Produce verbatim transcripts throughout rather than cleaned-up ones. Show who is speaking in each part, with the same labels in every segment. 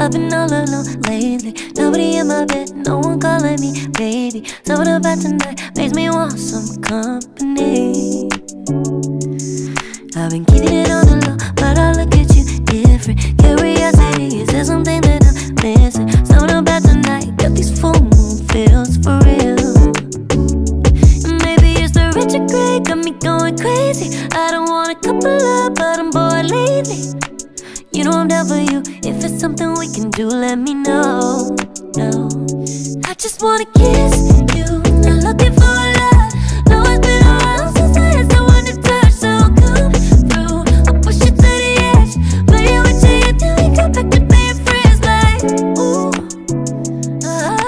Speaker 1: I've been all alone lately. Nobody in my bed, no one calling me baby. Something about tonight makes me want some company. I've been keeping it on the low, but I look at you different. Curiosity, is there something that I'm missing? Something about tonight got these full moon feels for real. And maybe it's the retrograde, got me going crazy. I don't wanna couple up, but I'm bored lately. You know I'm down for you. If it's something we can do, let me know. No, I just wanna kiss you, not looking for love. No, it's been a while since I had someone to touch, so come through. I'll push you to the edge, play it with you till we come back to being friends. Like ooh, ah,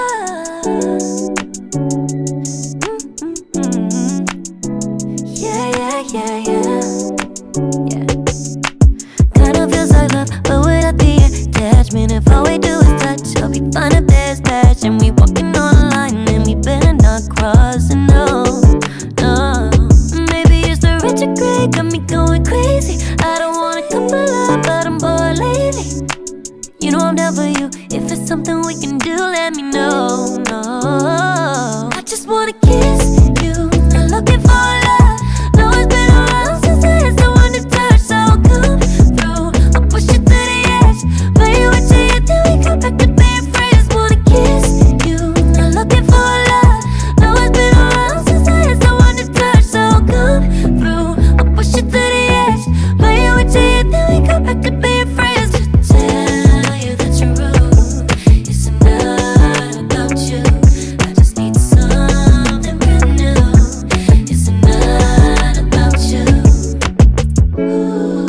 Speaker 1: mm-mm-mm. Yeah, yeah, yeah, yeah, yeah. Kinda feels like love, but without the attachment. If all we do is touch, I'll be fine if there's passion. We walking on a line and we better not cross it, no, no. Maybe it's the retrograde, got me going crazy. I don't wanna couple up, but I'm bored lately. You know I'm down for you. If it's something we can do, let me know, no. I just wanna kiss you, not looking for love. No, it's been a while since I had someone to touch, so come through. I'll push you to the edge, play it with you till we come back to being friends. Wanna kiss you, not looking for love. No, it's been a while since I had someone to touch, so come through. I'll push you to the edge, play it with you till we come back to being friends. To tell you that you're rude, it's not about you. I just need something brand new. It's not about you. Ooh,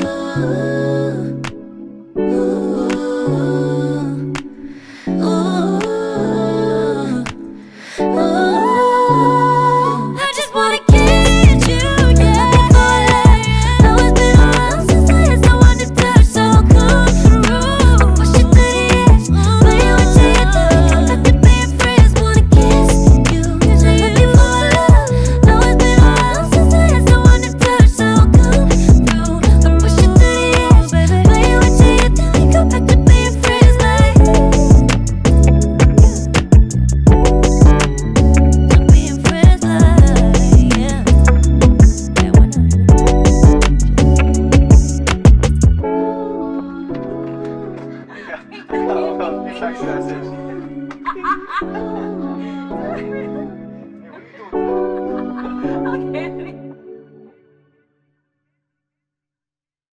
Speaker 1: ooh, ooh, ooh. I just wanna kiss you, yeah. For life. No, it's been a while since I had someone to touch, so come through. Push you to the edge, play it with you till we come back to being friends. Wanna kiss you, not looking for love. No, it's been a while since I had someone to touch, so come through. I'll push you to the edge, play it with you till we come back to being friends. Like being friends, like yeah. Yeah, why not?
Speaker 2: Okay.